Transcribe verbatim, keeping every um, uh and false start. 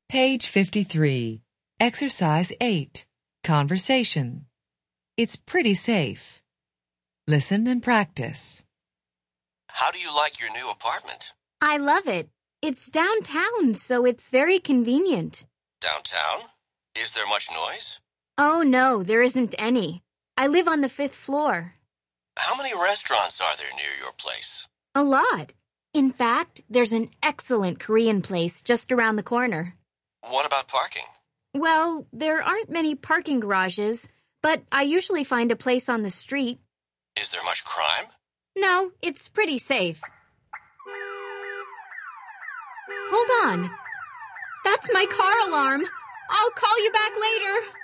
Page fifty-three. Exercise eight. Conversation. It's pretty safe. Listen and practice. How do you like your new apartment? I love it. It's downtown, so it's very convenient. Downtown? Is there much noise? Oh, no, there isn't any. I live on the fifth floor. How many restaurants are there near your place? A lot. In fact, there's an excellent Korean place just around the corner. What about parking? Well, there aren't many parking garages, but I usually find a place on the street. Is there much crime? No, it's pretty safe. Hold on. That's my car alarm. I'll call you back later.